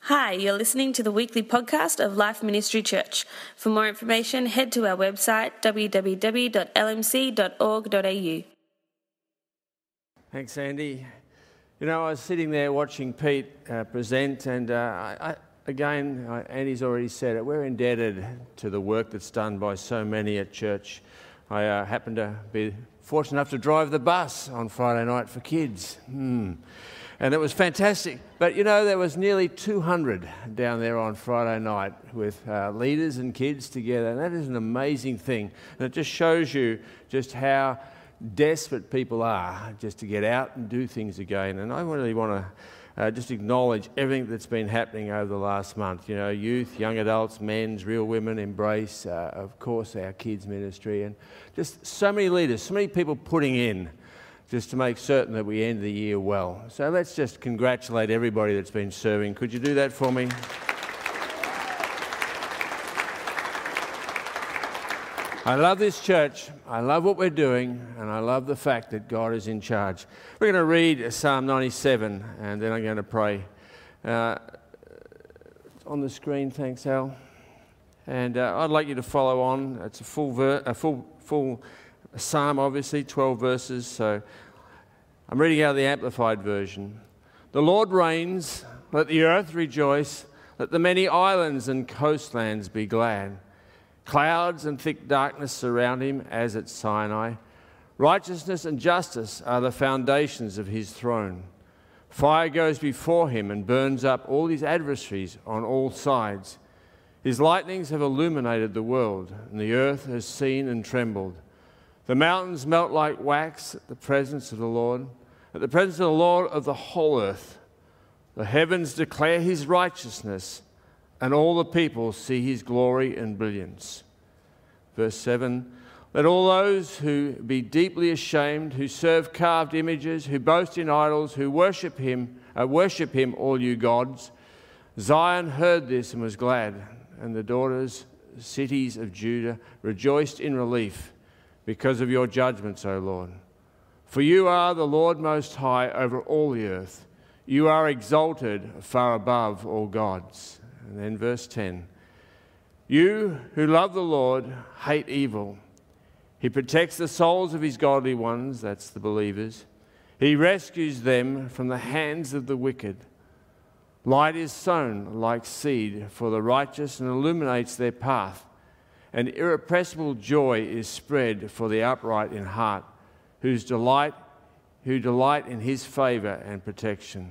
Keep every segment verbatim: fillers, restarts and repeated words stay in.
Hi, you're listening to the weekly podcast of Life Ministry Church. For more information, head to our website w w w dot l m c dot org dot a u. Thanks, Andy. You know, I was sitting there watching Pete uh, present, and uh, I, I, again, uh, Andy's already said it, we're indebted to the work that's done by so many at church. I uh, happened to be fortunate enough to drive the bus on Friday night for kids. Hmm. And it was fantastic. But, you know, there was nearly two hundred down there on Friday night with uh, leaders and kids together. And that is an amazing thing. And it just shows you just how desperate people are just to get out and do things again. And I really want to uh, just acknowledge everything that's been happening over the last month. You know, youth, young adults, men's, real women, Embrace, uh, of course, our kids ministry. And just so many leaders, so many people putting in just to make certain that we end the year well. So let's just congratulate everybody that's been serving. Could you do that for me? I love this church, I love what we're doing, and I love the fact that God is in charge. We're going to read Psalm ninety-seven, and then I'm going to pray. Uh, on the screen, thanks, Al. And uh, I'd like you to follow on. It's a full, ver- a full, full psalm, obviously, twelve verses, so I'm reading out of the Amplified Version. The Lord reigns, let the earth rejoice, let the many islands and coastlands be glad. Clouds and thick darkness surround him as at Sinai. Righteousness and justice are the foundations of his throne. Fire goes before him and burns up all his adversaries on all sides. His lightnings have illuminated the world, and the earth has seen and trembled. The mountains melt like wax at the presence of the Lord, at the presence of the Lord of the whole earth. The heavens declare his righteousness, and all the people see his glory and brilliance. Verse seven, let all those who be deeply ashamed, who serve carved images, who boast in idols, who worship him, uh, worship him, all you gods. Zion heard this and was glad, and the daughters, cities of Judah, rejoiced in relief, because of your judgments, O Lord. For you are the Lord Most High over all the earth. You are exalted far above all gods. And then verse ten. You who love the Lord hate evil. He protects the souls of his godly ones, that's the believers. He rescues them from the hands of the wicked. Light is sown like seed for the righteous and illuminates their path. And irrepressible joy is spread for the upright in heart, whose delight, who delight in his favour and protection.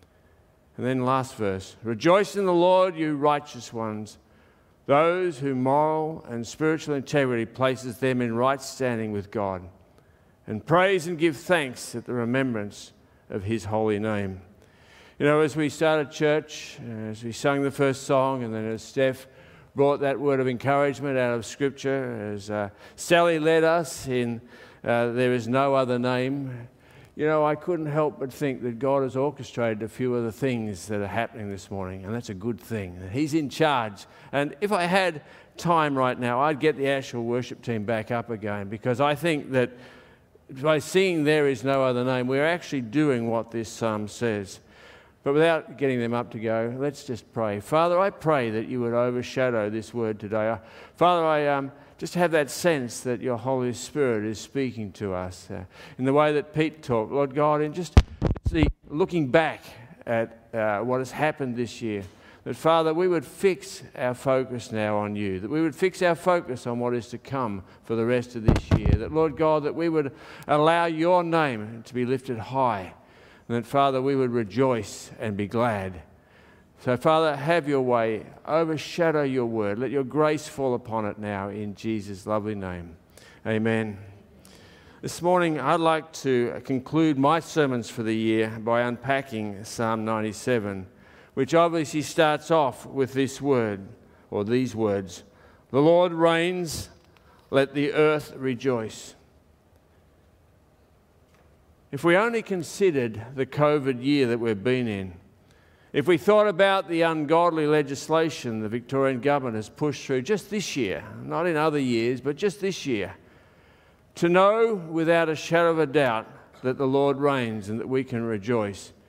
And then last verse. Rejoice in the Lord, you righteous ones, those whose moral and spiritual integrity places them in right standing with God. And praise and give thanks at the remembrance of his holy name. You know, as we started church, as we sang the first song, and then as Steph brought that word of encouragement out of Scripture, as uh, Sally led us in uh, There Is No Other Name. You know, I couldn't help but think that God has orchestrated a few of the things that are happening this morning, and that's a good thing. He's in charge. And if I had time right now, I'd get the actual worship team back up again, because I think that by singing There Is No Other Name, we're actually doing what this psalm says. But without getting them up to go, let's just pray. Father, I pray that you would overshadow this word today. Father, I um, just have that sense that your Holy Spirit is speaking to us uh, in the way that Pete talked, Lord God, and just see, looking back at uh, what has happened this year, that, Father, we would fix our focus now on you, that we would fix our focus on what is to come for the rest of this year, that, Lord God, that we would allow your name to be lifted high, and that, Father, we would rejoice and be glad. So, Father, have your way. Overshadow your word. Let your grace fall upon it now in Jesus' lovely name. Amen. This morning, I'd like to conclude my sermons for the year by unpacking Psalm ninety-seven, which obviously starts off with this word, or these words, the Lord reigns, let the earth rejoice. If we only considered the COVID year that we've been in, if we thought about the ungodly legislation the Victorian government has pushed through just this year, not in other years, but just this year, to know without a shadow of a doubt that the Lord reigns and that we can rejoice,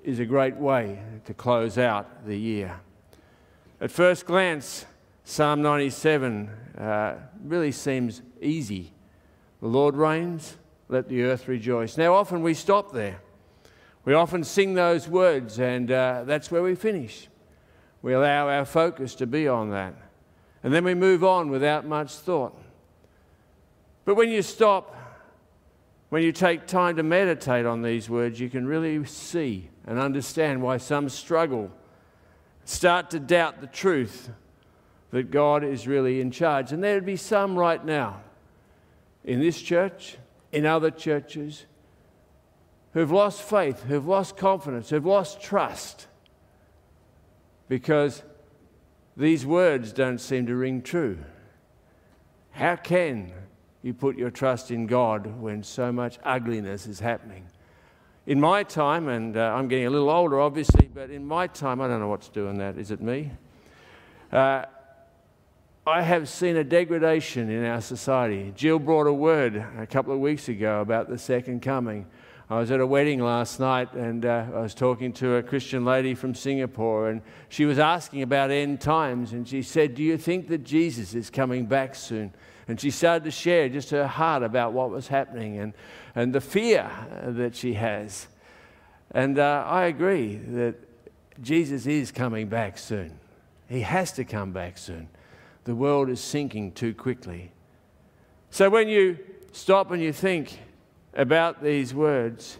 is a great way to close out the year. At first glance, Psalm ninety-seven uh, really seems easy. The Lord reigns, let the earth rejoice. Now, often we stop there. We often sing those words, and uh, that's where we finish. We allow our focus to be on that. And then we move on without much thought. But when you stop, when you take time to meditate on these words, you can really see and understand why some struggle, start to doubt the truth that God is really in charge. And there'd be some right now in this church, in other churches, who've lost faith, who've lost confidence, who've lost trust because these words don't seem to ring true. How can you put your trust in God when so much ugliness is happening? In my time, and uh, I'm getting a little older obviously, but in my time, I don't know what's doing that. Is it me? Uh, I have seen a degradation in our society. Jill brought a word a couple of weeks ago about the second coming. I was at a wedding last night, and uh, I was talking to a Christian lady from Singapore, and she was asking about end times, and she said, do you think that Jesus is coming back soon? And she started to share just her heart about what was happening and, and the fear that she has. And uh, I agree that Jesus is coming back soon. He has to come back soon. The world is sinking too quickly. So when you stop and you think about these words,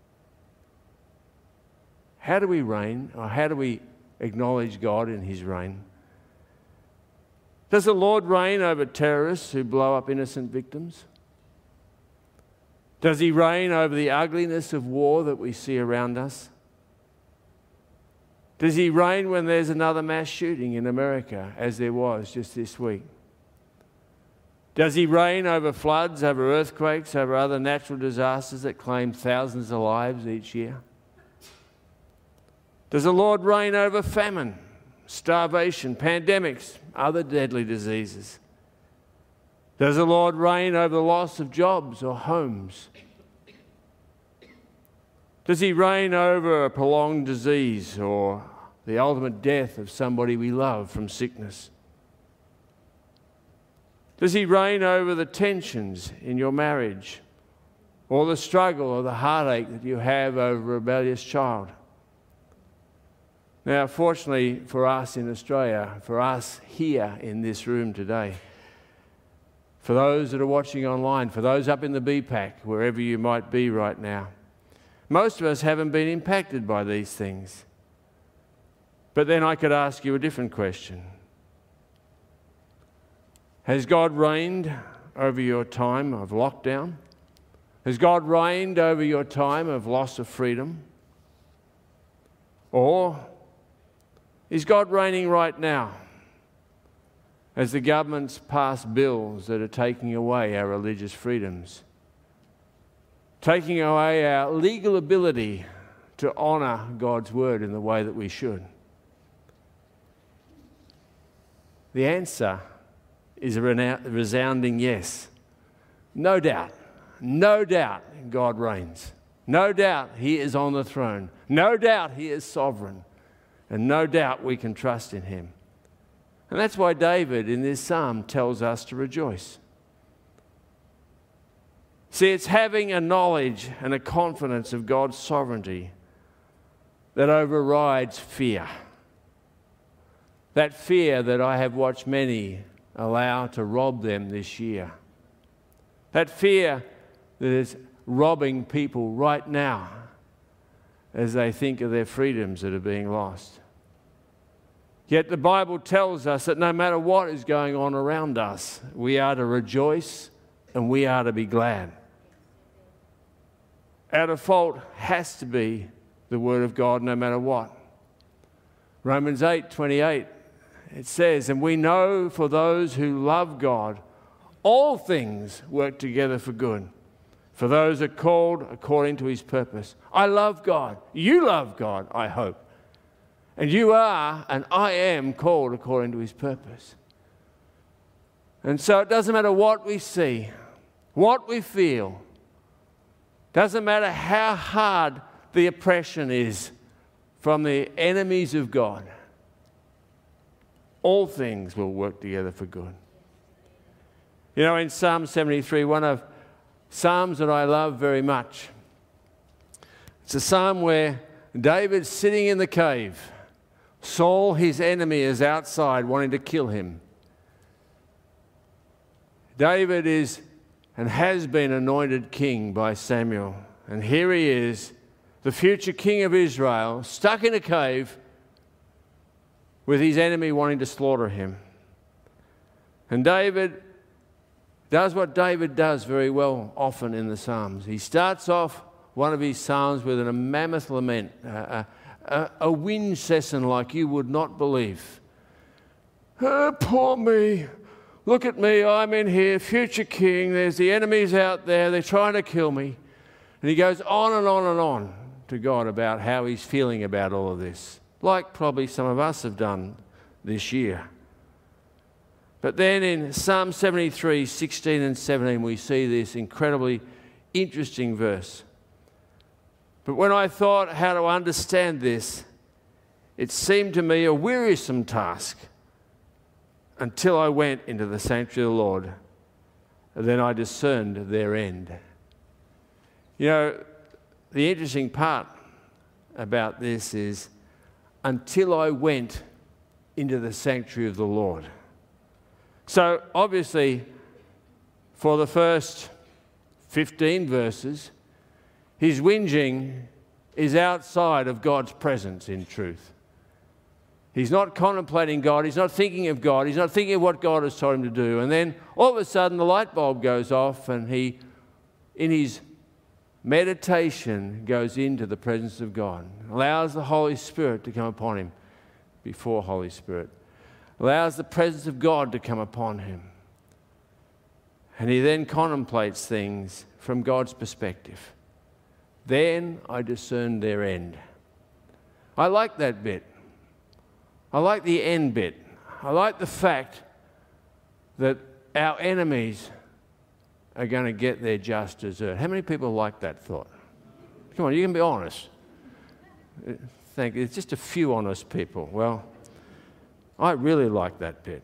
how do we reign, or how do we acknowledge God in his reign? Does the Lord reign over terrorists who blow up innocent victims? Does he reign over the ugliness of war that we see around us? Does he reign when there's another mass shooting in America, as there was just this week? Does he reign over floods, over earthquakes, over other natural disasters that claim thousands of lives each year? Does the Lord reign over famine, starvation, pandemics, other deadly diseases? Does the Lord reign over the loss of jobs or homes? Does he reign over a prolonged disease or the ultimate death of somebody we love from sickness? Does he reign over the tensions in your marriage or the struggle or the heartache that you have over a rebellious child? Now, fortunately for us in Australia, for us here in this room today, for those that are watching online, for those up in the B PAC, wherever you might be right now, most of us haven't been impacted by these things. But then I could ask you a different question. Has God reigned over your time of lockdown? Has God reigned over your time of loss of freedom? Or is God reigning right now as the governments pass bills that are taking away our religious freedoms, taking away our legal ability to honour God's word in the way that we should? The answer is a resounding yes. No doubt, no doubt God reigns. No doubt he is on the throne. No doubt he is sovereign. And no doubt we can trust in him. And that's why David in this psalm tells us to rejoice. See, it's having a knowledge and a confidence of God's sovereignty that overrides fear. That fear that I have watched many allow to rob them this year. That fear that is robbing people right now as they think of their freedoms that are being lost. Yet the Bible tells us that no matter what is going on around us, we are to rejoice and we are to be glad. Our default has to be the Word of God no matter what. Romans eight twenty-eight, it says, and we know for those who love God, all things work together for good, for those who are called according to his purpose. I love God. You love God, I hope. And you are, and I am called according to his purpose. And so it doesn't matter what we see, what we feel. Doesn't matter how hard the oppression is from the enemies of God, all things will work together for good. You know, in Psalm seventy-three, one of Psalms that I love very much, it's a psalm where David's sitting in the cave. Saul, his enemy, is outside wanting to kill him. David is and has been anointed king by Samuel. And here he is, the future king of Israel, stuck in a cave with his enemy wanting to slaughter him. And David does what David does very well often in the Psalms. He starts off one of his Psalms with a mammoth lament, a, a, a whinge session like you would not believe. Oh, poor me. Look at me, I'm in here, future king. There's the enemies out there, they're trying to kill me. And he goes on and on and on to God about how he's feeling about all of this, like probably some of us have done this year. But then in Psalm seventy-three, sixteen and seventeen, we see this incredibly interesting verse. But when I thought how to understand this, it seemed to me a wearisome task until I went into the sanctuary of the Lord, and then I discerned their end. You know, the interesting part about this is until I went into the sanctuary of the Lord. So obviously, for the first fifteen verses, his whinging is outside of God's presence in truth. He's not contemplating God. He's not thinking of God. He's not thinking of what God has told him to do. And then all of a sudden the light bulb goes off and he, in his meditation, goes into the presence of God. Allows the Holy Spirit to come upon him before Holy Spirit. Allows the presence of God to come upon him. And he then contemplates things from God's perspective. Then I discerned their end. I like that bit. I like the end bit. I like the fact that our enemies are going to get their just desert. How many people like that thought? Come on, you can be honest. Thank you. It's just a few honest people. Well, I really like that bit.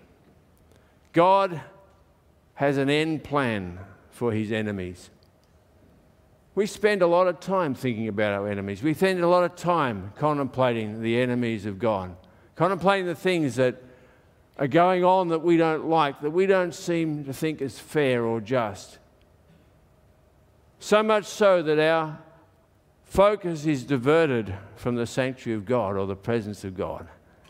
God has an end plan for his enemies. We spend a lot of time thinking about our enemies. We spend a lot of time contemplating the enemies of God, contemplating the things that are going on that we don't like, that we don't seem to think is fair or just. So much so that our focus is diverted from the sanctuary of God or the presence of God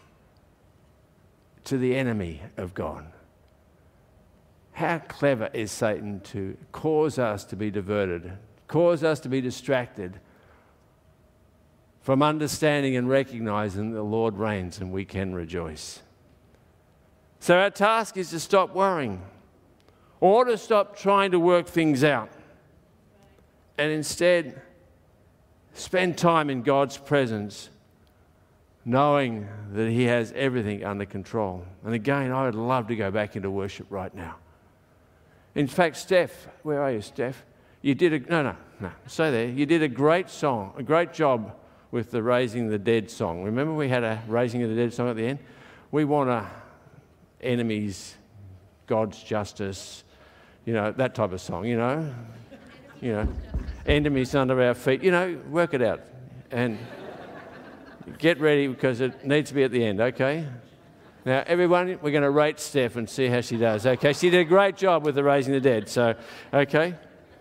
to the enemy of God. How clever is Satan to cause us to be diverted, cause us to be distracted from understanding and recognizing the Lord reigns and we can rejoice. So our task is to stop worrying or to stop trying to work things out and instead spend time in God's presence knowing that he has everything under control. And again, I would love to go back into worship right now. In fact, Steph, where are you, Steph? You did a, no, no, no, stay there. You did a great song, a great job with the Raising the Dead song. Remember we had a Raising of the Dead song at the end? We want a enemies, God's justice, you know, that type of song, you know. You know, enemies under our feet, you know, work it out. And get ready because it needs to be at the end, okay? Now, everyone, we're going to rate Steph and see how she does, okay? She did a great job with the Raising the Dead, so, okay?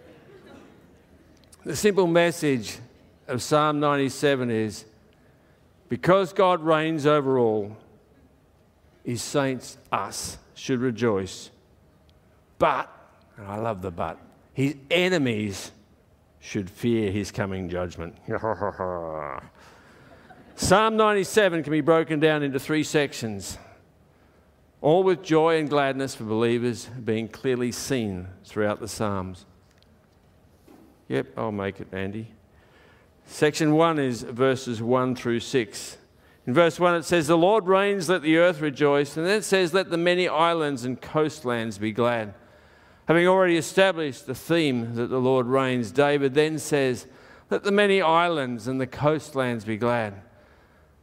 The simple message of Psalm ninety-seven is, because God reigns over all, his saints, us, should rejoice. But, and I love the but, his enemies should fear his coming judgment. Psalm ninety-seven can be broken down into three sections, all with joy and gladness for believers being clearly seen throughout the Psalms. Yep, I'll make it, Andy. Section one is verses one through six. In verse one it says, the Lord reigns, let the earth rejoice. And then it says, let the many islands and coastlands be glad. Having already established the theme that the Lord reigns, David then says, let the many islands and the coastlands be glad.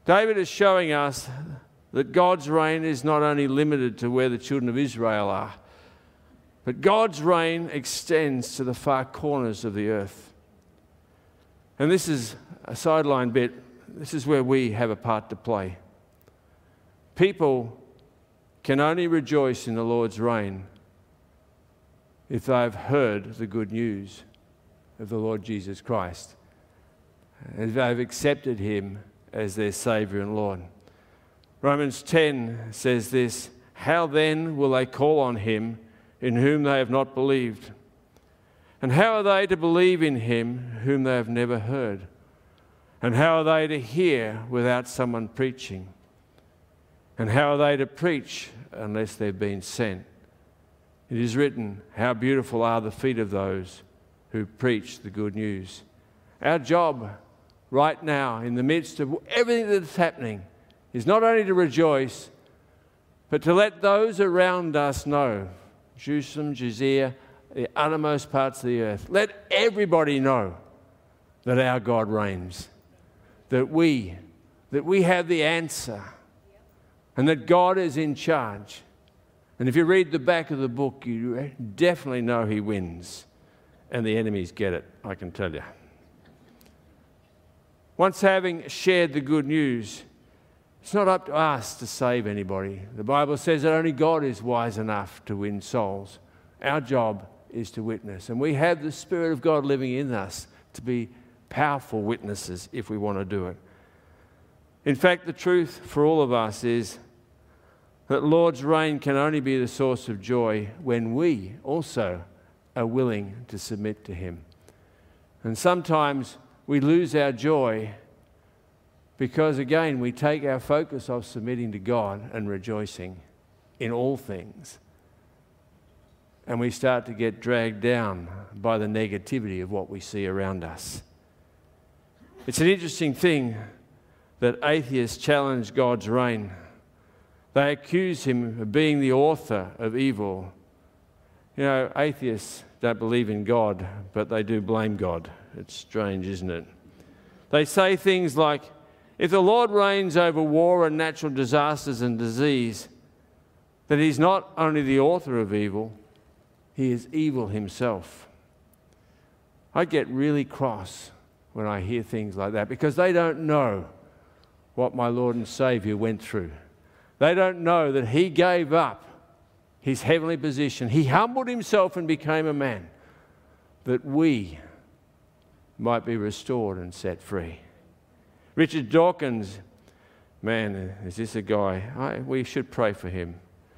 David is showing us that God's reign is not only limited to where the children of Israel are, but God's reign extends to the far corners of the earth. And this is a sideline bit. This is where we have a part to play. People can only rejoice in the Lord's reign if they've heard the good news of the Lord Jesus Christ, and if they've accepted him as their Saviour and Lord. Romans ten says this, "How then will they call on him in whom they have not believed? And how are they to believe in him whom they have never heard? And how are they to hear without someone preaching? And how are they to preach unless they've been sent? It is written, how beautiful are the feet of those who preach the good news." Our job right now, in the midst of everything that's happening, is not only to rejoice, but to let those around us know, Jerusalem, Judea, the uttermost parts of the earth, let everybody know that our God reigns, that we, that we have the answer, and that God is in charge. And if you read the back of the book, you definitely know he wins, and the enemies get it, I can tell you. Once having shared the good news, it's not up to us to save anybody. The Bible says that only God is wise enough to win souls. Our job is to witness, and we have the Spirit of God living in us to be powerful witnesses if we want to do it. In fact, the truth for all of us is that the Lord's reign can only be the source of joy when we also are willing to submit to him. And sometimes we lose our joy because, again, we take our focus off submitting to God and rejoicing in all things. And we start to get dragged down by the negativity of what we see around us. It's an interesting thing that atheists challenge God's reign. They accuse him of being the author of evil. You know, atheists don't believe in God, but they do blame God. It's strange, isn't it? They say things like, if the Lord reigns over war and natural disasters and disease, that he's not only the author of evil, he is evil himself. I get really cross when I hear things like that because they don't know what my Lord and Saviour went through. They don't know that he gave up his heavenly position. He humbled himself and became a man that we might be restored and set free. Richard Dawkins, man, is this a guy? I, we should pray for him.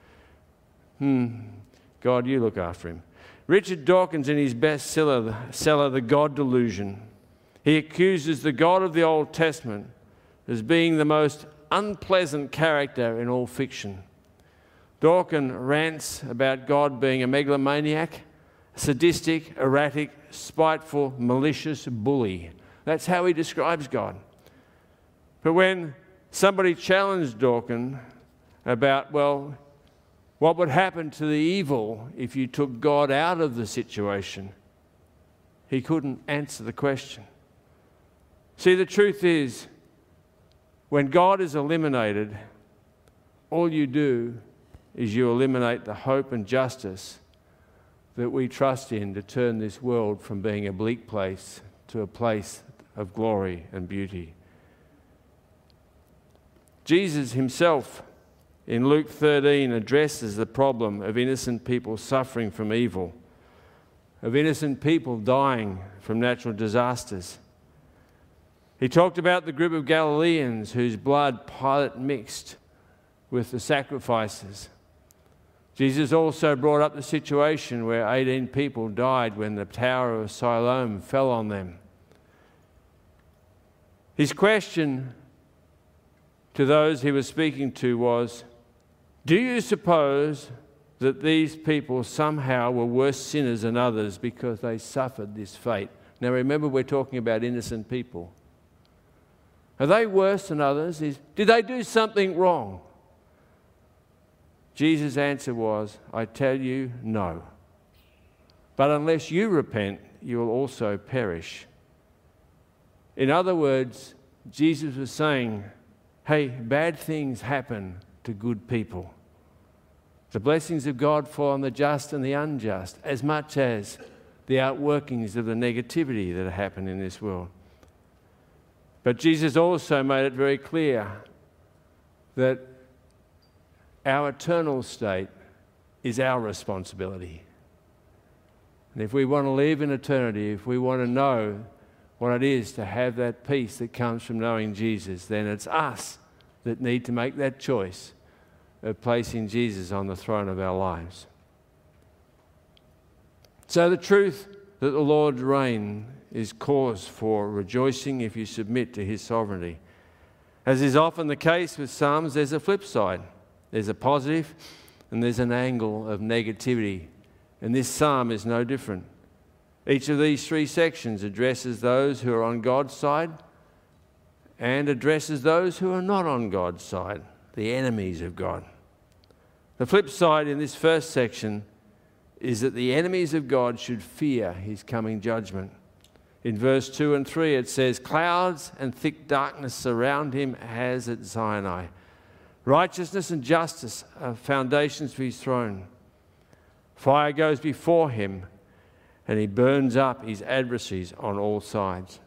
Hmm, God, you look after him. Richard Dawkins, in his bestseller, seller, The God Delusion, he accuses the God of the Old Testament as being the most unpleasant character in all fiction. Dawkins rants about God being a megalomaniac, sadistic, erratic, spiteful, malicious bully. That's how he describes God. But when somebody challenged Dawkins about, well, what would happen to the evil if you took God out of the situation, he couldn't answer the question. See, the truth is, when God is eliminated, all you do is you eliminate the hope and justice that we trust in to turn this world from being a bleak place to a place of glory and beauty. Jesus himself, in Luke thirteen, addresses the problem of innocent people suffering from evil, of innocent people dying from natural disasters. He talked about the group of Galileans whose blood Pilate mixed with the sacrifices. Jesus also brought up the situation where eighteen people died when the Tower of Siloam fell on them. His question to those he was speaking to was, do you suppose that these people somehow were worse sinners than others because they suffered this fate? Now remember, we're talking about innocent people. Are they worse than others? Did they do something wrong? Jesus' answer was, I tell you, no. But unless you repent, you will also perish. In other words, Jesus was saying, Hey, bad things happen to good people. The blessings of God fall on the just and the unjust, as much as the outworkings of the negativity that happen in this world. But Jesus also made it very clear that our eternal state is our responsibility. And if we want to live in eternity, if we want to know what it is to have that peace that comes from knowing Jesus, then it's us that need to make that choice of placing Jesus on the throne of our lives. So the truth that the Lord reigns is cause for rejoicing if you submit to his sovereignty. As is often the case with Psalms, there's a flip side. There's a positive and there's an angle of negativity. And this psalm is no different. Each of these three sections addresses those who are on God's side and addresses those who are not on God's side, the enemies of God. The flip side in this first section is that the enemies of God should fear his coming judgment. In verse two and three it says, "Clouds and thick darkness surround him as at Sinai. Righteousness and justice are foundations for his throne. Fire goes before him, and he burns up his adversaries on all sides."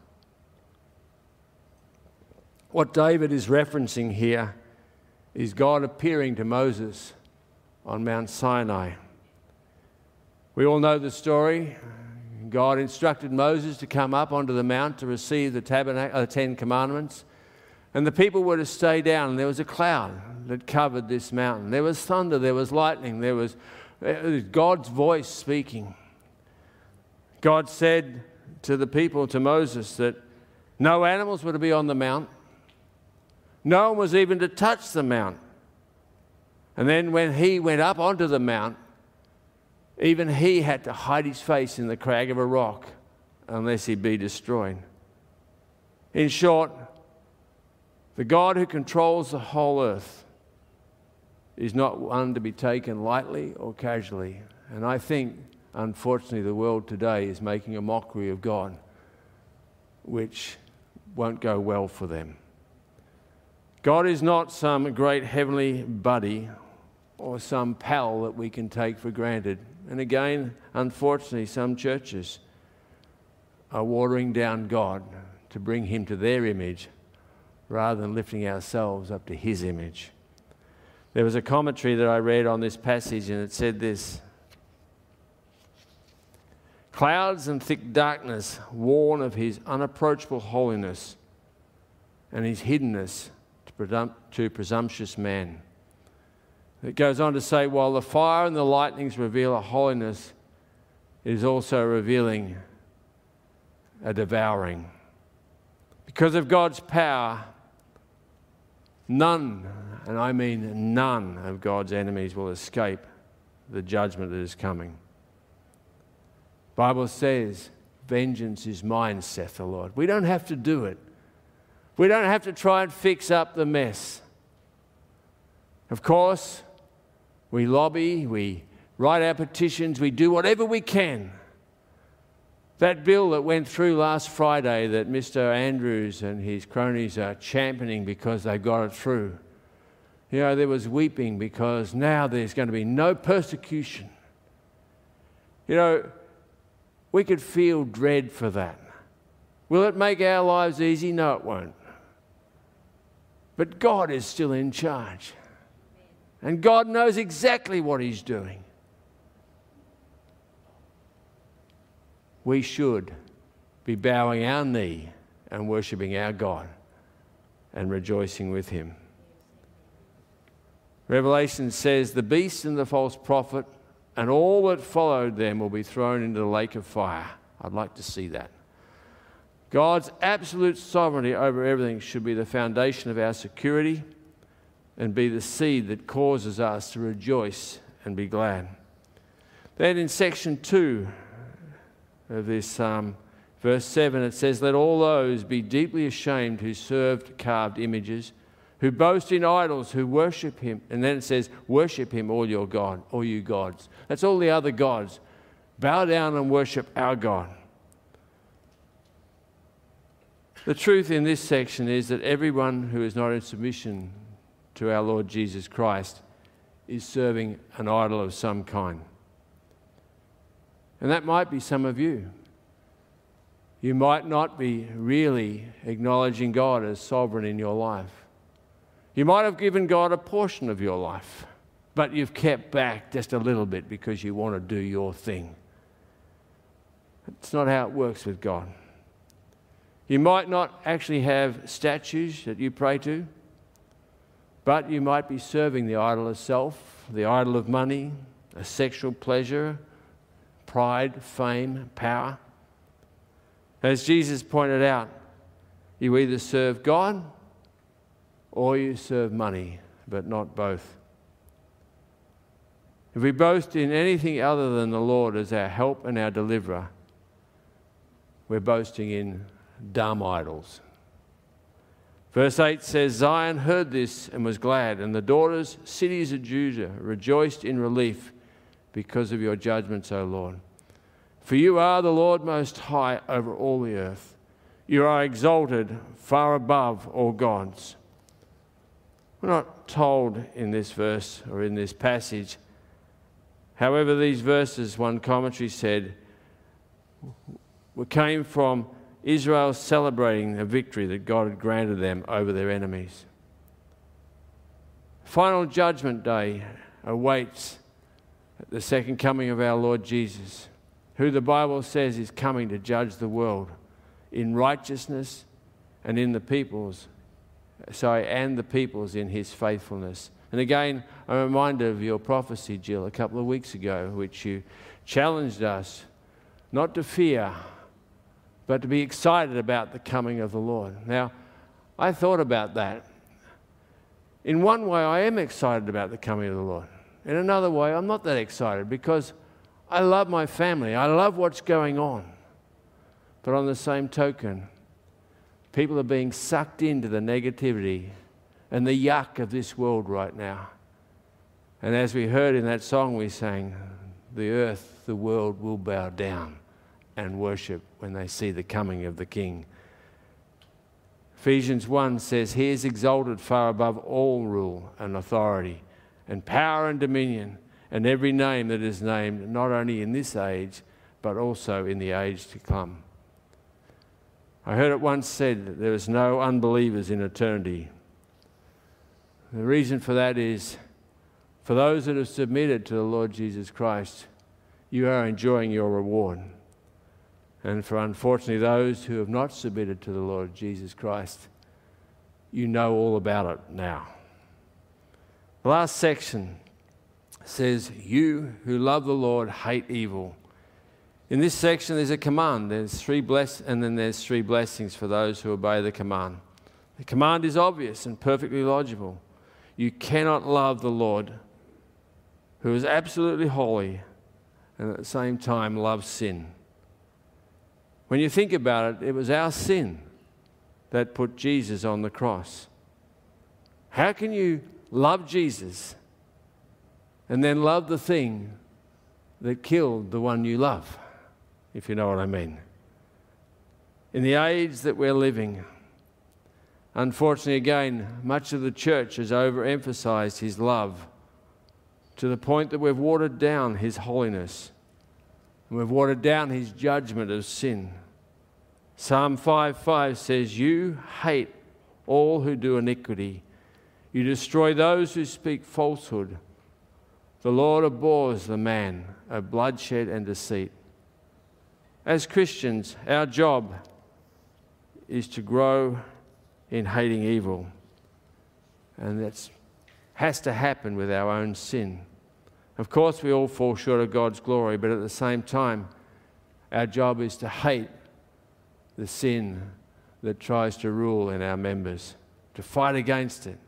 What David is referencing here is God appearing to Moses on Mount Sinai. We all know the story. God instructed Moses to come up onto the mount to receive the tabernacle, uh, Ten Commandments. And the people were to stay down. And there was a cloud that covered this mountain. There was thunder, there was lightning, there was, it was God's voice speaking. God said to the people, to Moses, that no animals were to be on the mount. No one was even to touch the mount. And then when he went up onto the mount, even he had to hide his face in the crag of a rock unless he be destroyed. In short, the God who controls the whole earth is not one to be taken lightly or casually. And I think, unfortunately, the world today is making a mockery of God, which won't go well for them. God is not some great heavenly buddy or some pal that we can take for granted. And again, unfortunately, some churches are watering down God to bring him to their image rather than lifting ourselves up to his image. There was a commentary that I read on this passage, and it said this: "Clouds and thick darkness warn of his unapproachable holiness and his hiddenness to, presum- to presumptuous man." It goes on to say, while the fire and the lightnings reveal a holiness, it is also revealing a devouring. Because of God's power, none, and I mean none, of God's enemies will escape the judgment that is coming. The Bible says, "Vengeance is mine, saith the Lord." We don't have to do it. We don't have to try and fix up the mess. Of course, we lobby, we write our petitions, we do whatever we can. That bill that went through last Friday that Mister Andrews and his cronies are championing because they got it through. You know, there was weeping because now there's going to be no persecution. You know, we could feel dread for that. Will it make our lives easy? No, it won't. But God is still in charge. And God knows exactly what he's doing. We should be bowing our knee and worshipping our God and rejoicing with him. Revelation says, "The beast and the false prophet and all that followed them will be thrown into the lake of fire." I'd like to see that. God's absolute sovereignty over everything should be the foundation of our security and be the seed that causes us to rejoice and be glad. Then in section two of this um, verse seven, it says, "Let all those be deeply ashamed who served carved images, who boast in idols, who worship him." And then it says, "Worship him, all your God, all you gods." That's all the other gods. Bow down and worship our God. The truth in this section is that everyone who is not in submission to our Lord Jesus Christ is serving an idol of some kind. And that might be some of you. You might not be really acknowledging God as sovereign in your life. You might have given God a portion of your life, but you've kept back just a little bit because you want to do your thing. It's not how it works with God. You might not actually have statues that you pray to, but you might be serving the idol of self, the idol of money, a sexual pleasure, pride, fame, power. As Jesus pointed out, you either serve God or you serve money, but not both. If we boast in anything other than the Lord as our help and our deliverer, we're boasting in dumb idols. Verse eight says, Zion heard this and was glad, and the daughters, cities of Judah, rejoiced in relief because of your judgments, O Lord. For you are the Lord most high over all the earth. You are exalted far above all gods. We're not told in this verse or in this passage. However, these verses, one commentary said, came from Israel celebrating a victory that God had granted them over their enemies. Final judgment day awaits at the second coming of our Lord Jesus, who the Bible says is coming to judge the world in righteousness and in the peoples, sorry, and the peoples in his faithfulness. And again, I'm reminded of your prophecy, Jill, a couple of weeks ago, which you challenged us not to fear, but to be excited about the coming of the Lord. Now, I thought about that. In one way, I am excited about the coming of the Lord. In another way, I'm not that excited because I love my family. I love what's going on. But on the same token, people are being sucked into the negativity and the yuck of this world right now. And as we heard in that song we sang, the earth, the world will bow down and worship when they see the coming of the King. Ephesians one says, He is exalted far above all rule and authority and power and dominion and every name that is named, not only in this age, but also in the age to come. I heard it once said that there is no unbelievers in eternity. The reason for that is, for those that have submitted to the Lord Jesus Christ, you are enjoying your reward. And for, unfortunately, those who have not submitted to the Lord Jesus Christ, you know all about it now. The last section says, you who love the Lord hate evil. In this section, there's a command. There's three bless, and then there's three blessings for those who obey the command. The command is obvious and perfectly logical. You cannot love the Lord, who is absolutely holy, and at the same time loves sin. When you think about it, it was our sin that put Jesus on the cross. How can you love Jesus and then love the thing that killed the one you love, if you know what I mean? In the age that we're living, unfortunately, again, much of the church has overemphasized his love to the point that we've watered down his holiness and we've watered down his judgment of sin. Psalm five five says, you hate all who do iniquity. You destroy those who speak falsehood. The Lord abhors the man of bloodshed and deceit. As Christians, our job is to grow in hating evil. And that has to happen with our own sin. Of course, we all fall short of God's glory, but at the same time, our job is to hate the sin that tries to rule in our members, to fight against it.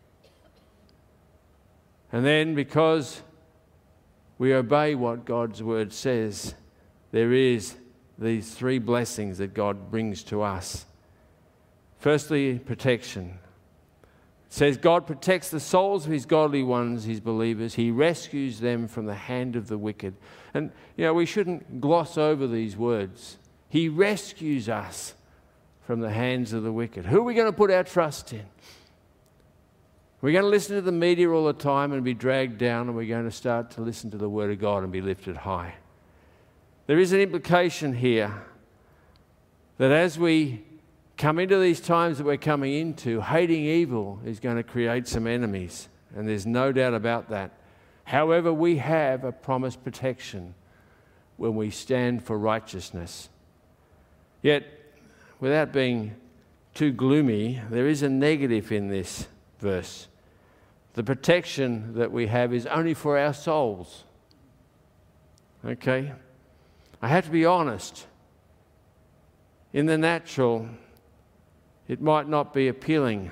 And then, because we obey what God's word says, there is these three blessings that God brings to us. Firstly, protection. It says God protects the souls of his godly ones, his believers. He rescues them from the hand of the wicked. And, you know, we shouldn't gloss over these words. He rescues us from the hands of the wicked. Who are we going to put our trust in? We're going to listen to the media all the time and be dragged down, and we're going to start to listen to the Word of God and be lifted high. There is an implication here that as we come into these times that we're coming into, hating evil is going to create some enemies, and there's no doubt about that. However, we have a promised protection when we stand for righteousness. Yet, without being too gloomy, there is a negative in this verse. The protection that we have is only for our souls. Okay? I have to be honest. In the natural, it might not be appealing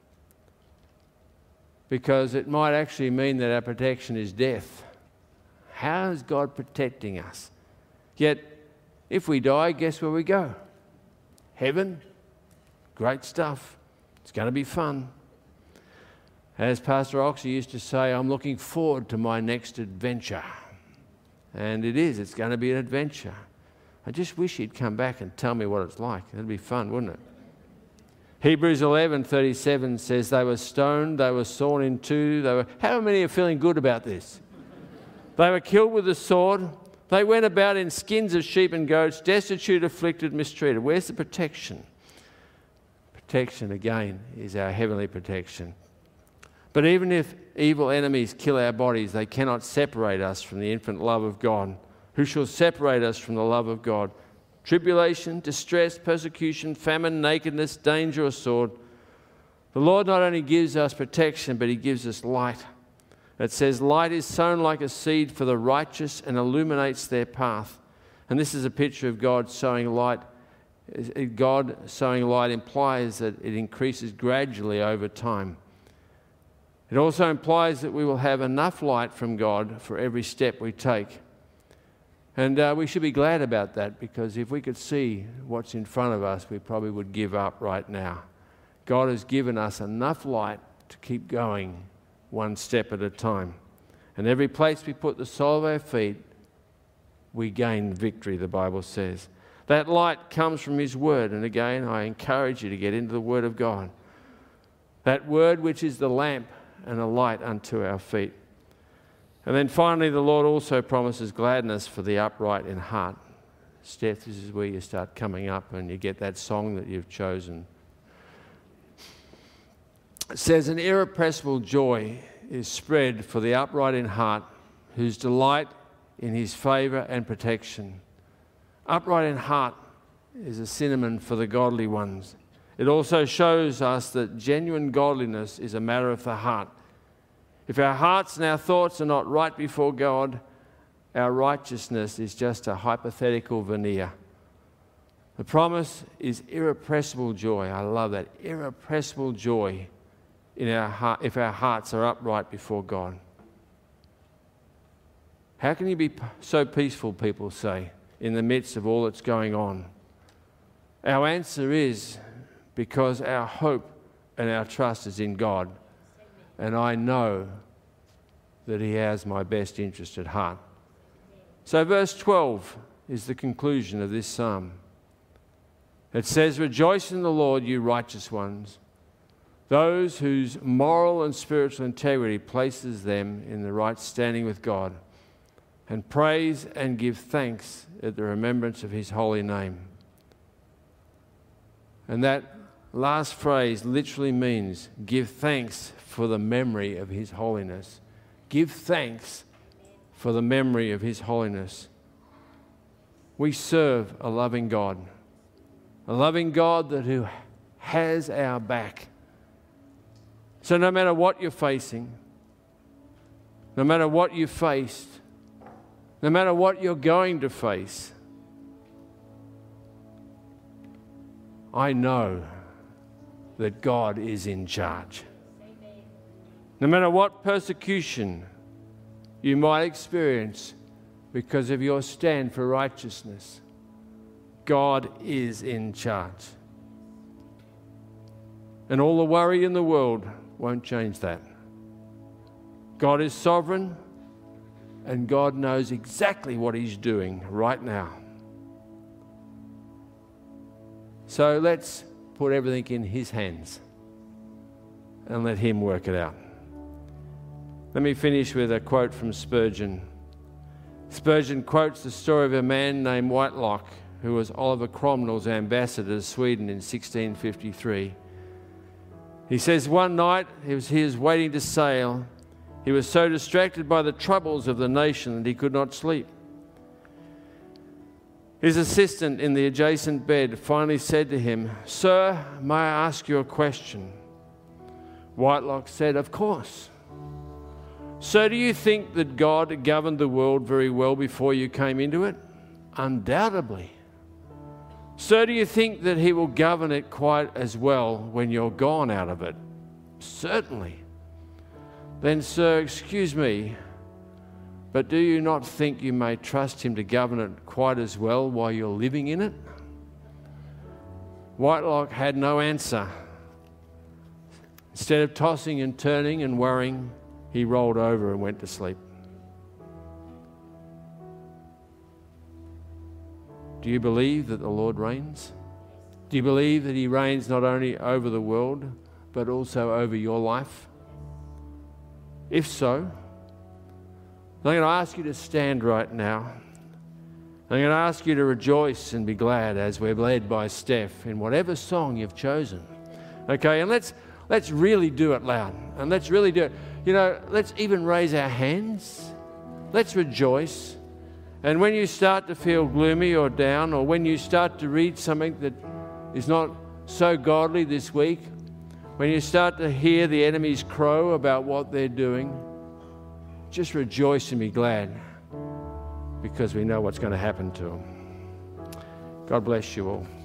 because it might actually mean that our protection is death. How is God protecting us? Yet, if we die, guess where we go? Heaven. Great stuff. It's going to be fun. As Pastor Oxy used to say, I'm looking forward to my next adventure. And it is. It's going to be an adventure. I just wish he'd come back and tell me what it's like. It'd be fun, wouldn't it? Hebrews eleven thirty-seven says they were stoned, they were sawn in two. They were. How many are feeling good about this? They were killed with a sword. They went about in skins of sheep and goats, destitute, afflicted, mistreated. Where's the protection? Protection, again, is our heavenly protection. But even if evil enemies kill our bodies, they cannot separate us from the infinite love of God. Who shall separate us from the love of God? Tribulation, distress, persecution, famine, nakedness, danger, or sword. The Lord not only gives us protection, but he gives us light. It says, light is sown like a seed for the righteous and illuminates their path. And this is a picture of God sowing light. God sowing light implies that it increases gradually over time. It also implies that we will have enough light from God for every step we take. And uh, we should be glad about that, because if we could see what's in front of us, we probably would give up right now. God has given us enough light to keep going one step at a time. And every place we put the sole of our feet, we gain victory, the Bible says. That light comes from his word. And again, I encourage you to get into the word of God. That word which is the lamp and a light unto our feet. And then finally, the Lord also promises gladness for the upright in heart. Steph, this is where you start coming up and you get that song that you've chosen. It says, an irrepressible joy is spread for the upright in heart, whose delight in his favour and protection. Upright in heart is a synonym for the godly ones. It also shows us that genuine godliness is a matter of the heart. If our hearts and our thoughts are not right before God, our righteousness is just a hypothetical veneer. The promise is irrepressible joy. I love that. Irrepressible joy in our heart if our hearts are upright before God. How can you be so peaceful, people say, in the midst of all that's going on? Our answer is because our hope and our trust is in God. And I know that he has my best interest at heart. So verse twelve is the conclusion of this psalm. It says, rejoice in the Lord, you righteous ones, those whose moral and spiritual integrity places them in the right standing with God, and praise and give thanks at the remembrance of his holy name. And that last phrase literally means give thanks for the memory of his holiness. Give thanks for the memory of his holiness. We serve a loving God, a loving God that who has our back. So no matter what you're facing, no matter what you faced, no matter what you're going to face, I know that God is in charge. No matter what persecution you might experience because of your stand for righteousness, God is in charge. And all the worry in the world won't change that. God is sovereign, and God knows exactly what he's doing right now. So let's put everything in his hands and let him work it out. Let me finish with a quote from Spurgeon. Spurgeon quotes the story of a man named Whitelock, who was Oliver Cromwell's ambassador to Sweden in sixteen fifty-three. He says, one night he was, he was waiting to sail. He was so distracted by the troubles of the nation that he could not sleep. His assistant in the adjacent bed finally said to him, "Sir, may I ask you a question?" Whitelock said, "Of course." "So do you think that God governed the world very well before you came into it?" "Undoubtedly." "So do you think that he will govern it quite as well when you're gone out of it?" "Certainly." "Then, sir, excuse me, but do you not think you may trust him to govern it quite as well while you're living in it?" Whitelock had no answer. Instead of tossing and turning and worrying, he rolled over and went to sleep. Do you believe that the Lord reigns? Do you believe that he reigns not only over the world, but also over your life? If so, I'm going to ask you to stand right now. I'm going to ask you to rejoice and be glad as we're led by Steph in whatever song you've chosen. Okay, and let's let's really do it loud. And let's really do it. You know, let's even raise our hands. Let's rejoice. And when you start to feel gloomy or down, or when you start to read something that is not so godly this week, when you start to hear the enemy's crow about what they're doing, just rejoice and be glad, because we know what's going to happen to them. God bless you all.